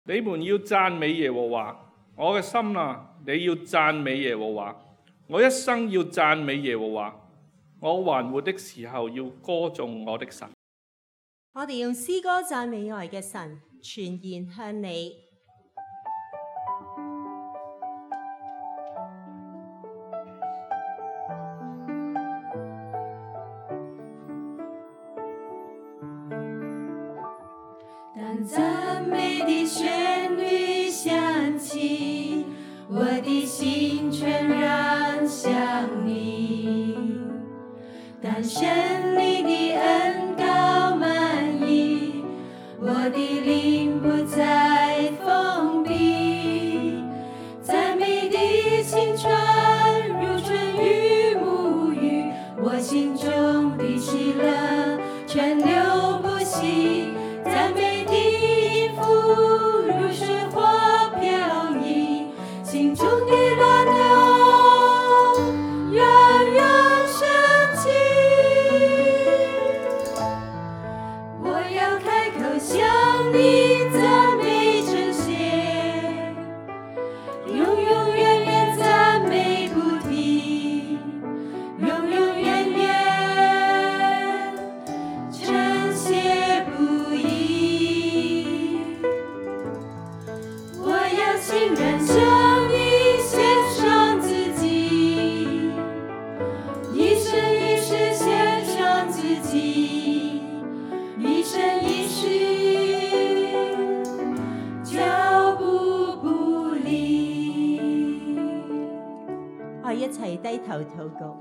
你們要讚美耶和華，我嘅心啊，你要讚美耶和華，我一生要讚美耶和華，我還活的時候要歌頌我的神。 我哋用詩歌讚美我哋嘅神，全然向你。 当赞美的旋律响起，我的心全然向你。当胜利的恩膏满溢，我的灵不再封闭。赞美的清泉如春雨沐浴，我心中的喜乐全流不息。赞美的音符如水花飘逸，心中的乱流冉冉升起。我要开口向你赞美称谢，永永远远赞美不停，永永远远称谢不已。我要欣然向你献上自己，一生一世献上自己，一生一世脚步不离。 我哋一齊低頭禱告，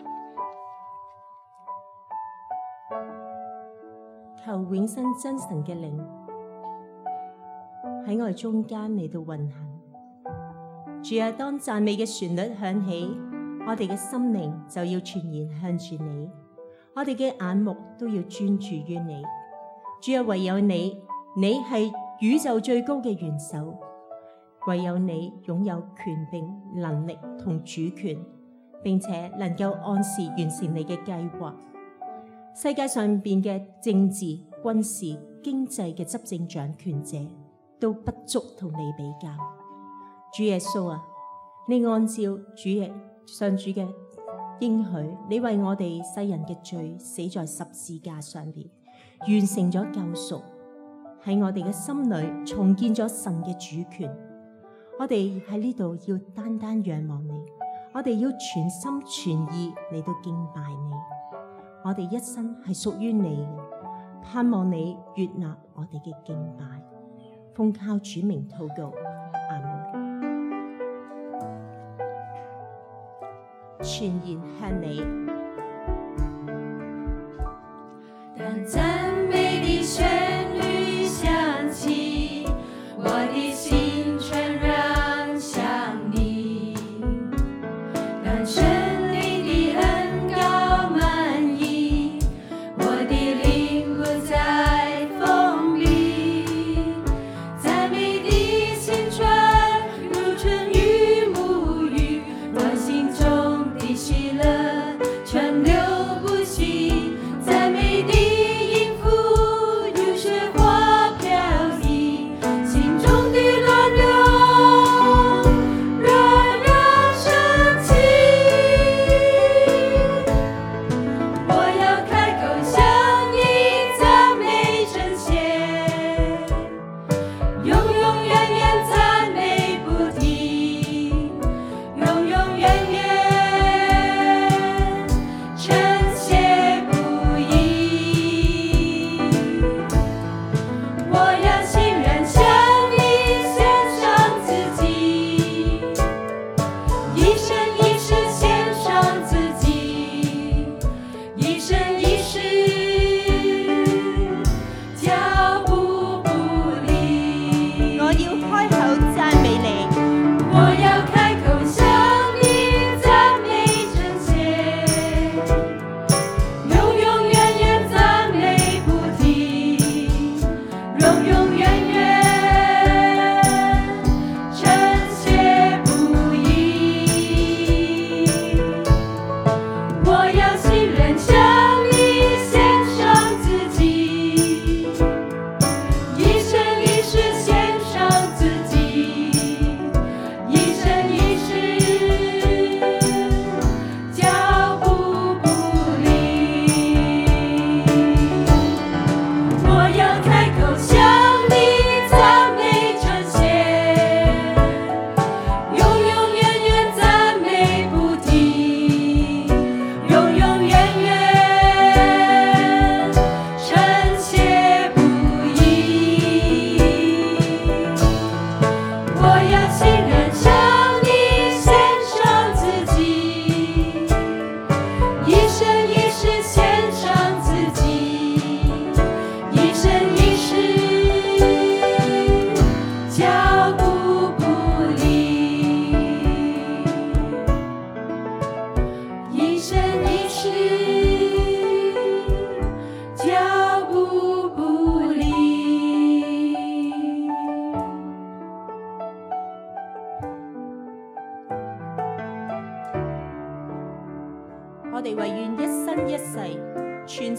求永生真神嘅靈喺我哋中間嚟到運行。主啊，當讚美嘅旋律響起，我哋嘅心靈就要全然向住你，我哋嘅眼目都要專注於你。主啊，唯有你，你係宇宙最高嘅元首，唯有你擁有權柄、能力同主權，並且能夠按時完成你嘅計劃。世界上邊嘅政治、軍事、經濟嘅執政掌權者都不足同你比較。主耶穌啊，你按照上主嘅應許，你為我哋世人嘅罪死在十字架上邊，完成咗救贖，喺我哋嘅心裏重建咗神嘅主權。我哋喺呢度要單單仰望你，我哋要全心全意嚟到敬拜你。我哋一生係屬於你嘅，盼望你悅納我哋嘅敬拜。奉靠主名禱告，阿門。全然向你。 当赞美的旋律响起，我的心全然向你。当胜利的恩膏满溢，我的灵不再封闭。赞美的清泉如春雨沐浴，我心中的喜乐全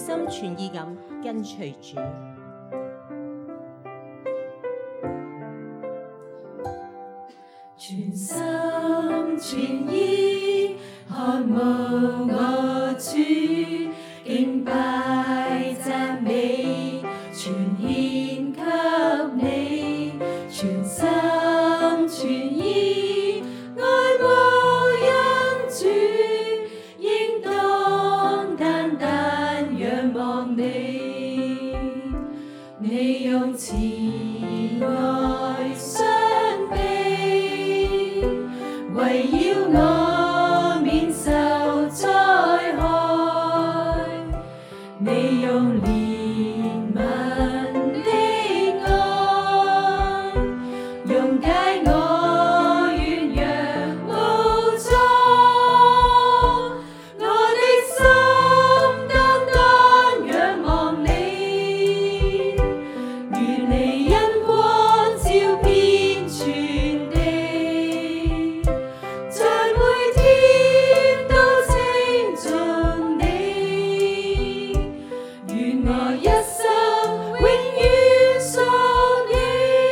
心全意咁跟隨主。 全心全意渴慕我主，敬拜讚美全獻給你，全心全意愛慕恩主，應當單單仰望你，你用慈愛相庇，圍繞我免受災害，你用憐憫的愛，溶解我軟弱無助，我的心單單仰望你，願你恩光照遍全地，在每天都稱頌你，願我一生永遠屬你。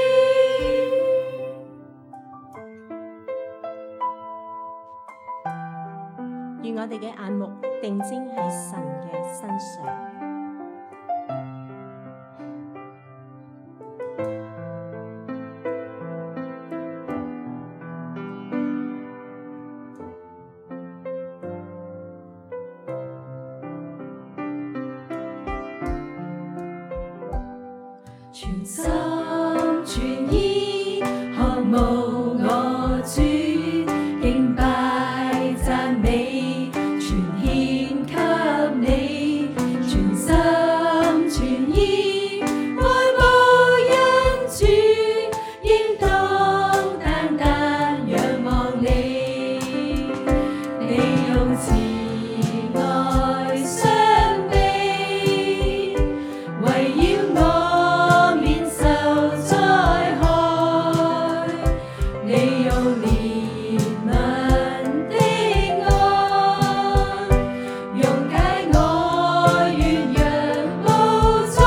願我哋嘅眼目定睛喺神嘅身上。 全心全意渴慕我主，敬拜讚美全獻給你，全心全意愛慕恩主，應當單單仰望你，你用慈愛相庇，圍繞我免受災害，你用憐憫的愛，溶解我軟弱無助，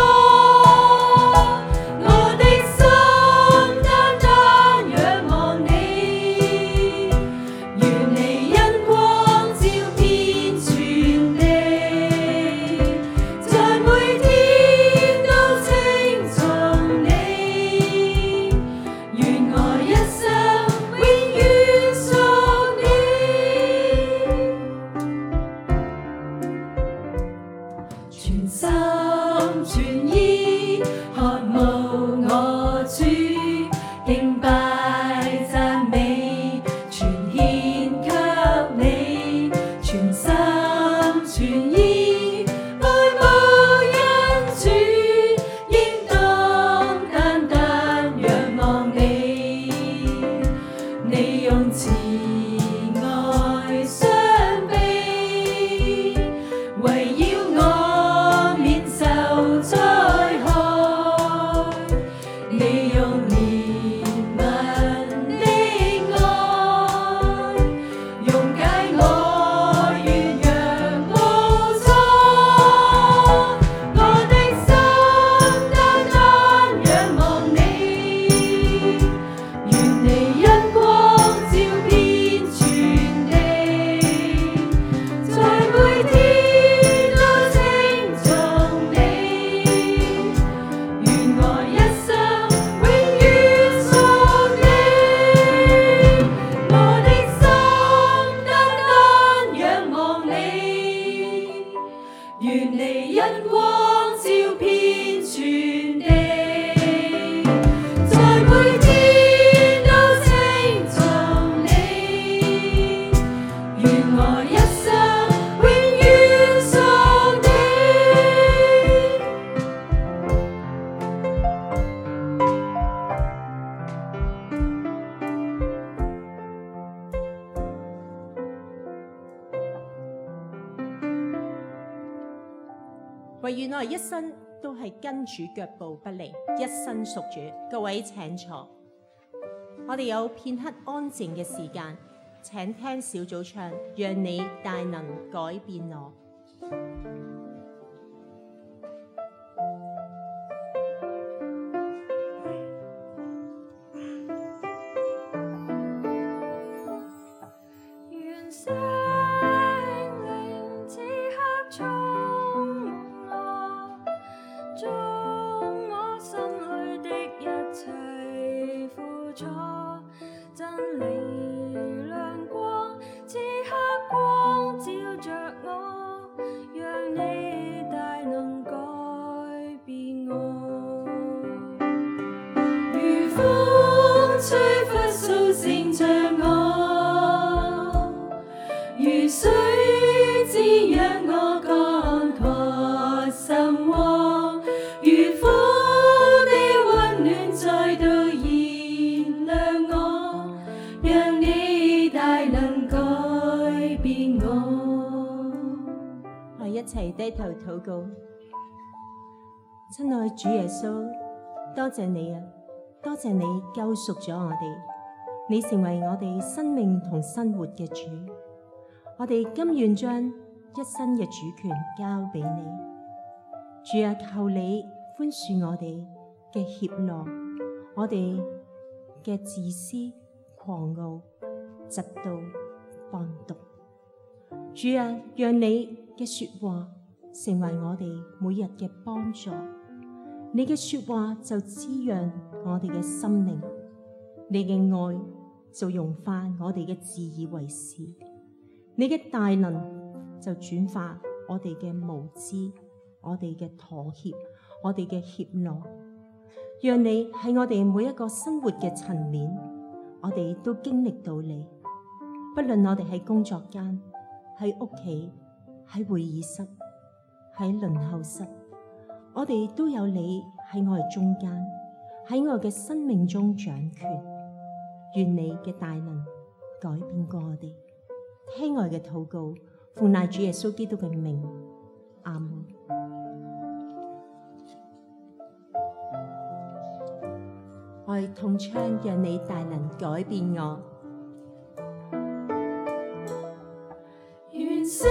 我的心單單仰望你，願你恩光照遍全地，在每天都稱頌你，願我一生永遠屬你，全心全意渴慕我主，敬拜讚美全獻給你，全心全意愛慕恩主，應當單單仰望你，你用慈愛相庇，圍繞我免受災害，你用憐憫的愛，溶解我軟弱無助，我的心單單仰望你，願你恩光照遍全地，在每天都稱頌你，願我一生永遠屬你，我的心單單仰望你，願你恩光照遍全地，在每天都稱頌你，願我一生永遠屬你。 唯願我哋一生都係跟主腳步不離，一生屬主。各位請坐，我哋有片刻安靜嘅時間，請聽小組唱《讓你大能改變我》。 齊低頭禱告。親愛主耶穌，多謝你啊！多謝你救贖咗我哋，你成為我哋生命同生活嘅主。我哋甘願將一生嘅主權交俾你。主啊，求你寬恕我哋嘅怯懦，我哋嘅自私、狂傲、嫉妒、放毒。主啊，讓你嘅說話成為我哋每日嘅幫助。你嘅說話就滋養我哋嘅心靈，你嘅愛就融化我哋嘅自以為是，你嘅大能就轉化我哋嘅無知，我哋嘅妥協，我哋嘅怯懦。讓你喺我哋每一個生活嘅層面，我哋都經歷到你。不論我哋喺工作間、喺屋企、喺會議室、喺輪候室，我哋都有你喺我哋中間，喺我嘅生命中掌權。願你嘅大能改變過我哋。聽我嘅禱告，奉賴主耶穌基督嘅名，阿門。我哋同唱，讓你大能改變我。 願聖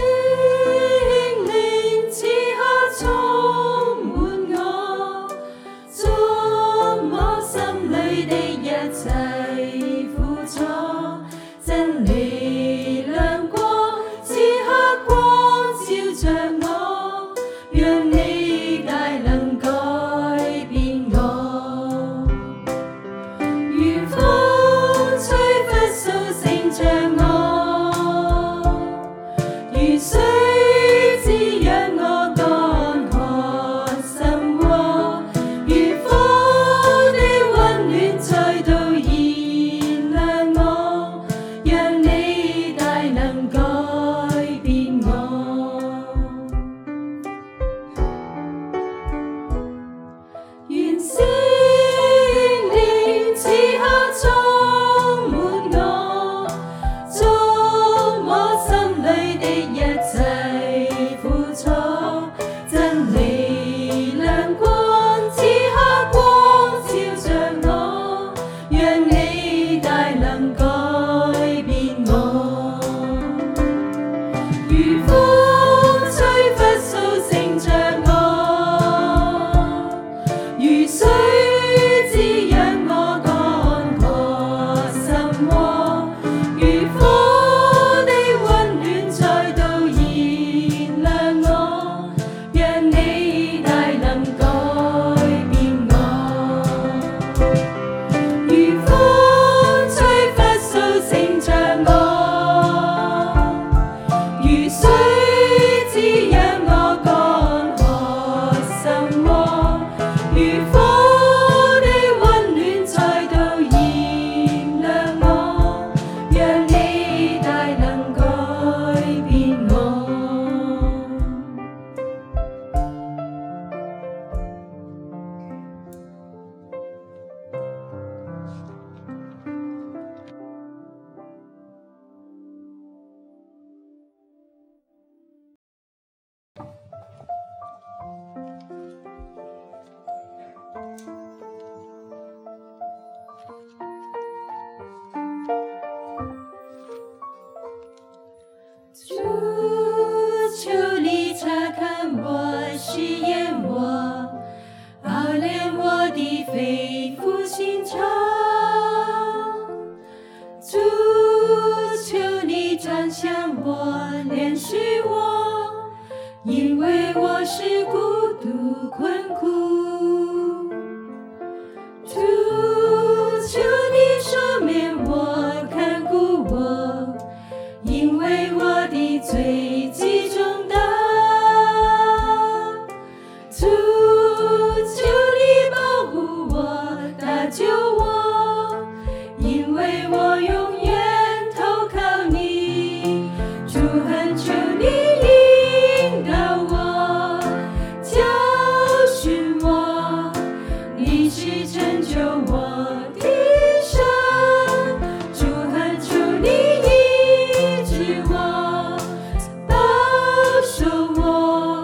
靈此刻充滿我，觸摸心裏的一切苦楚，真理亮光，此刻光照着我，讓你大能改變我。如風吹拂掃醒着我，如水滋養我乾涸心窩，如火的溫暖再度燃亮我，讓你大能改變我。願聖靈此刻充滿我，觸摸心裏的一切苦楚，真理亮光，此刻光照着我，讓你大能改變我。如風吹拂掃醒着我，如水滋養我乾涸心窩，如火的溫暖再度燃亮我，讓你大能改變我。如風吹拂掃醒着我，如水滋養我乾涸心窩，如火的溫暖再度燃亮我，讓你大能改變我。主，求你察看我，試驗我，熬煉我的肺腑心腸。主，求你轉向我，憐恤我，因為我是孤獨困苦。主，求你赦免我，看顧我，因為我的罪極重大。主，求你保護我，搭救我，因為我永遠投靠你。主，懇求你引導我，教訓我，你是拯救我的神。主，懇求你醫治我，保守我，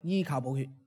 依靠寶血。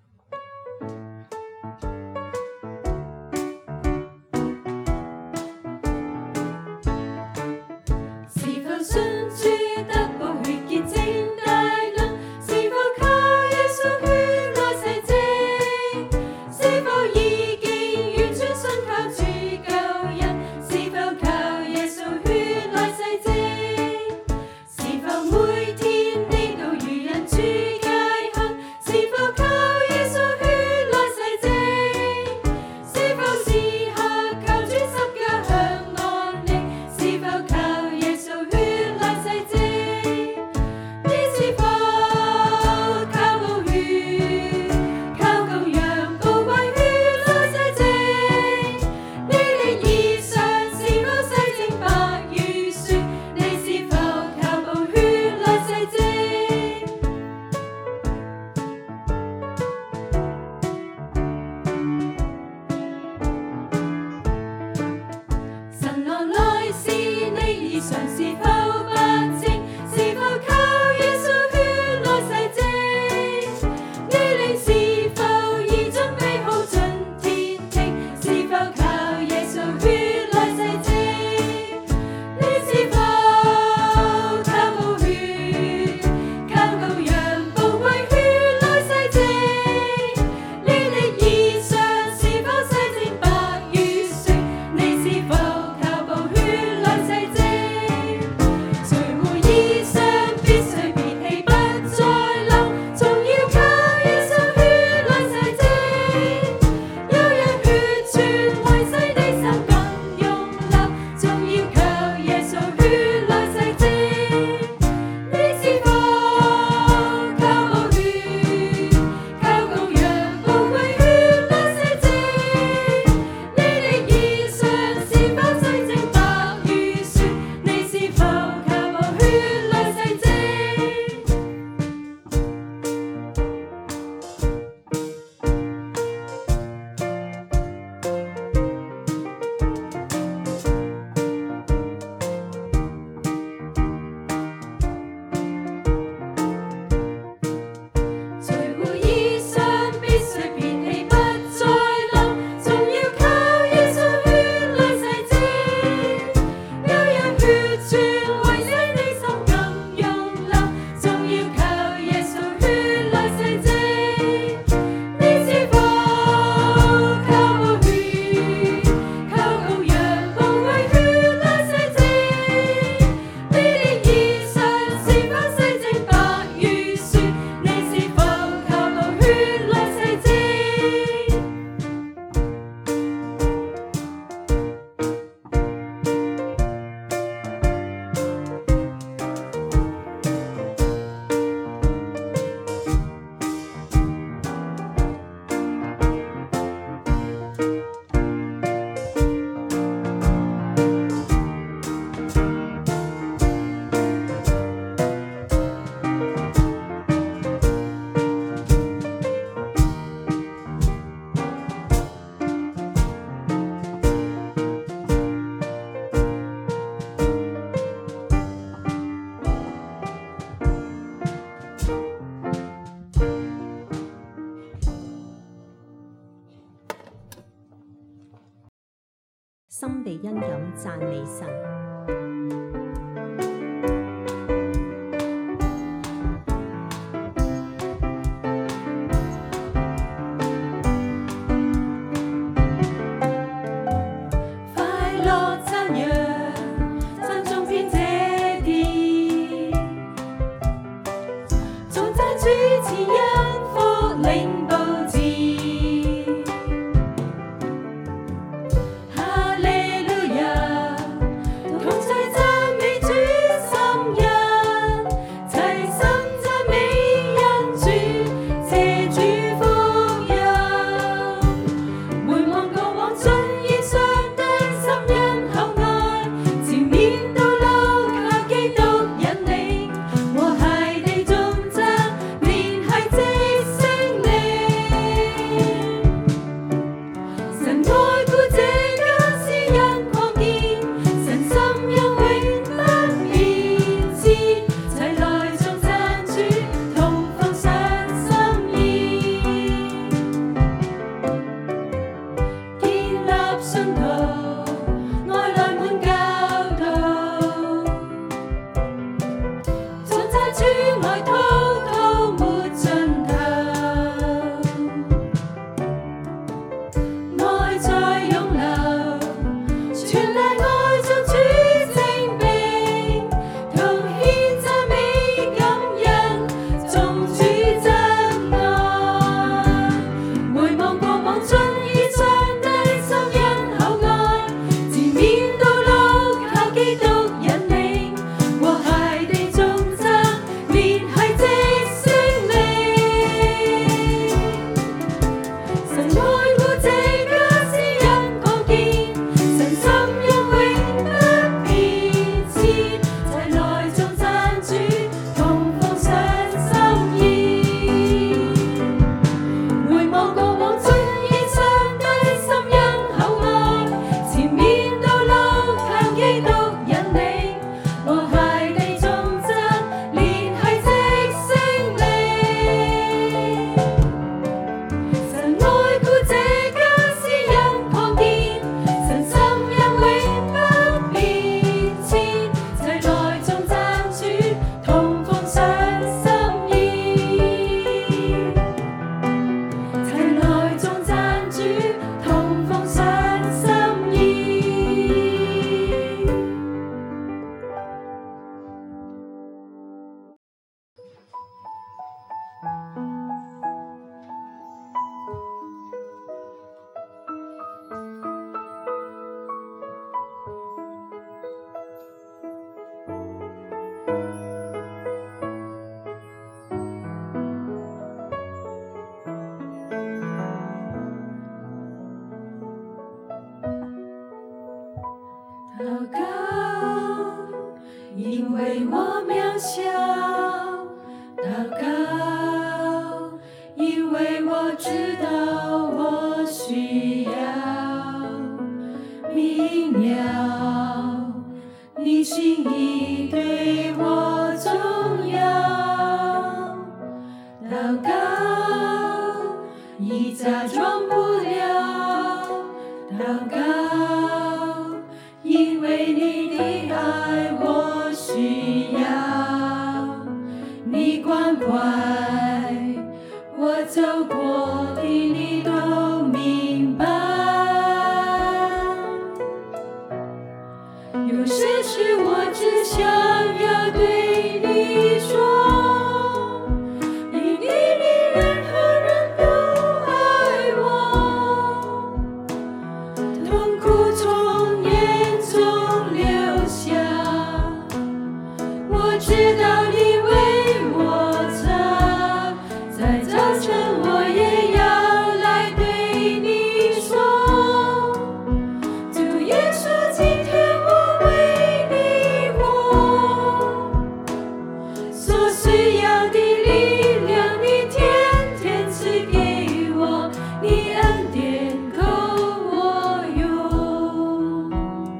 是否信主得寶血潔淨大能？是否靠耶穌血來洗淨？是否已經完全信靠主救恩？是否靠耶穌血來洗淨？是否每天你都與人主偕行？是否靠耶穌血來洗淨？是否時刻靠主十架享安寧？是否靠耶穌血來洗淨？你是否靠寶血，靠羔羊寶貴血來洗淨？你的衣裳是否洗淨白如雪？你是否靠寶血來洗淨？神郎來時，你衣裳是否白淨？是否靠耶穌血來洗淨？你靈是否已準備好進天庭？是否靠耶穌血來洗淨？你是否靠寶血，靠羔羊寶貴血來洗淨？你的衣裳是否洗淨白如雪？你是否靠寶血來洗淨？除污衣裳必須別棄不再留，總要靠耶穌血來洗淨。有人血泉為洗你心更湧流，總要靠耶穌血來洗淨。你是否靠寶血，靠羔羊寶貴血來洗淨？你的衣裳是否洗淨白如雪？你是否靠寶血來洗淨？除污衣裳必須別棄不再留，總要靠耶穌血來洗淨。有人血泉為洗你心更湧流，總要靠耶穌血來洗淨。你是否靠寶血，靠羔羊寶貴血來洗淨？你的衣裳是否洗淨白如雪？你是否靠寶血來洗淨？ 心地恩感讚美神。 快樂讚揚，讚頌遍這地，頌讚主慈恩福領報知。哈利路亞，同齊讚美主心恩，齊心讚美恩主，謝主福音。回望過往盡現上的心恩厚愛，前面道路靠基督引領，和諧地種植，連繫這祷告，已假装不了。祷告，因为你的爱我需要，你关怀我走过的，你都明白。有些事我只想要对你说，因你比任何人都爱我，痛苦从眼中流下，我知道你为我擦，在早晨我也要来对你说，主耶稣，今天我为你活，所需要的力量你天天赐给我，你恩典够我用。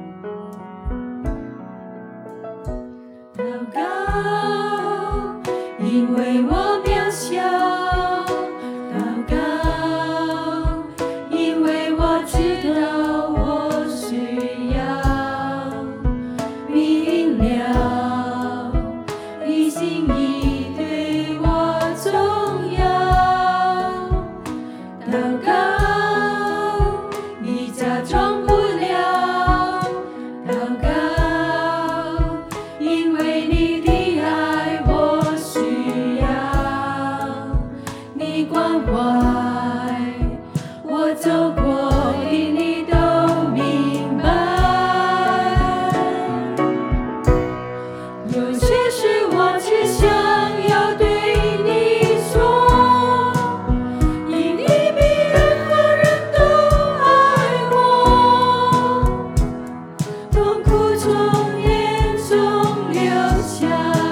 祷告，因为我渺小。祷告，因为我知道我需要明了你心意对我重要。祷告，你假装不了。祷告，因为你的爱我需要，你关怀我走过的，你都明白。有些事我只想要对你说，因你比任何人都爱我，痛苦从眼中流下，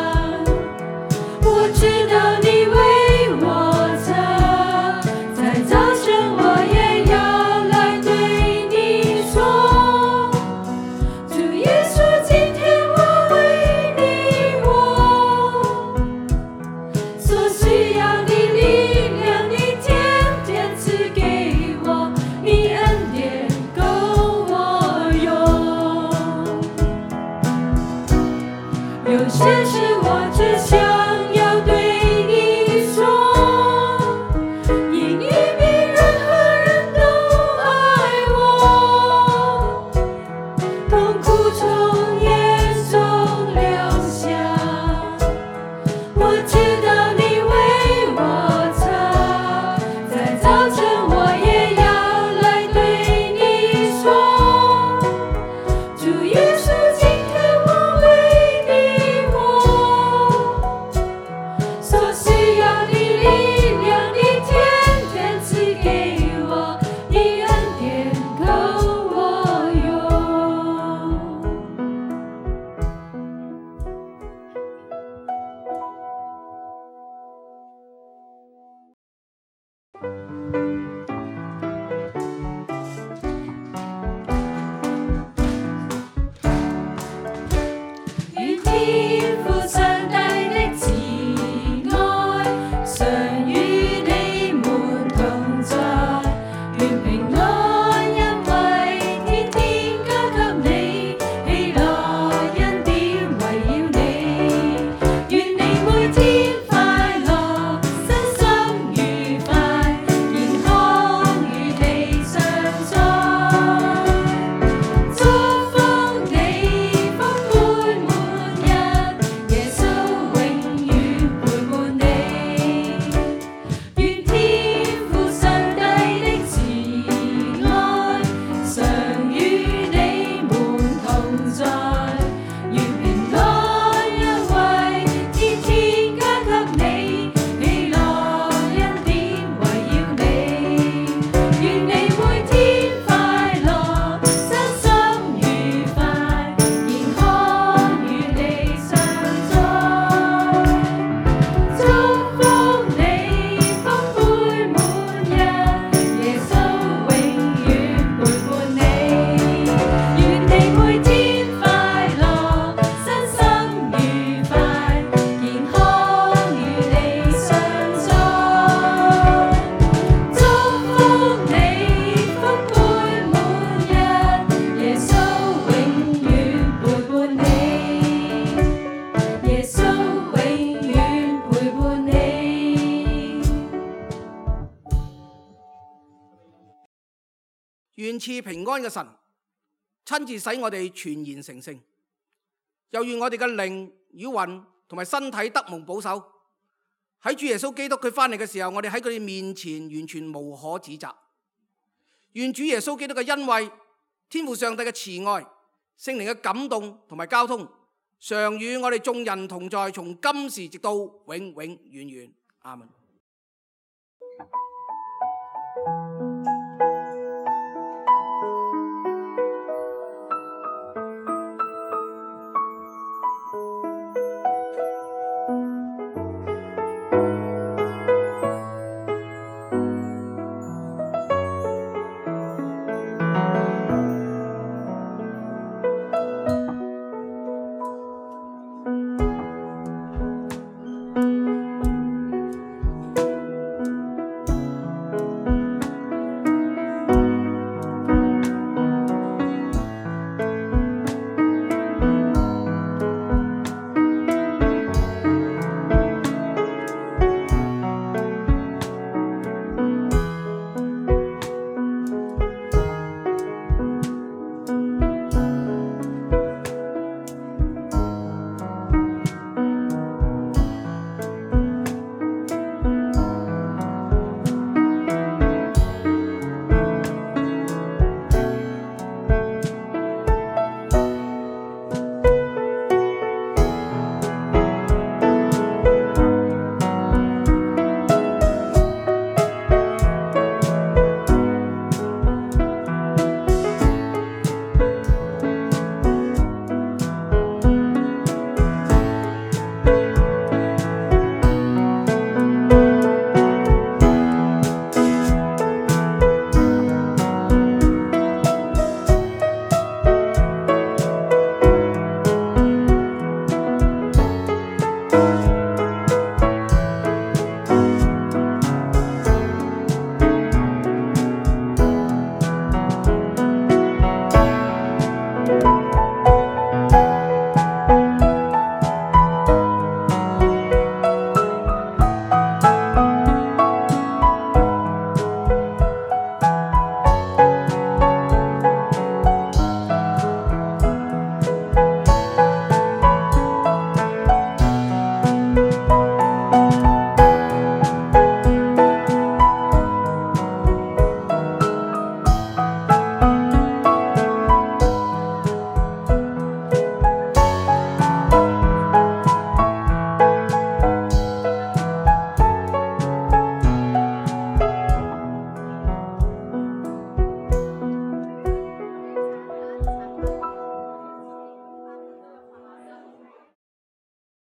我知道你为我擦，在早晨我也要来对你说，主耶稣，今天我为你活，所需要的力量你天天赐给我，你恩典够我用。有些事我只想要对你说，因你比任何人都爱我，痛苦从眼中流下，我知道你为我擦，在早晨我也要来对你说，主耶稣，今天我为你活，所需要的力量你天天赐给我，你恩典够我用。願天父上帝的慈愛常與你們同在，願平安因為天天交給你，喜樂恩典圍繞你，願你每天快樂，身心愉快， 願賜平安嘅神親自使我哋全然成聖，又願我哋嘅靈與魂同埋身體得蒙保守。喺主耶穌基督佢翻嚟嘅時候，我哋喺佢哋面前完全無可指責。願主耶穌基督嘅恩惠、天父上帝嘅慈愛、聖靈嘅感動同埋交通，常與我哋眾人同在，從今時直到永永遠遠。阿們。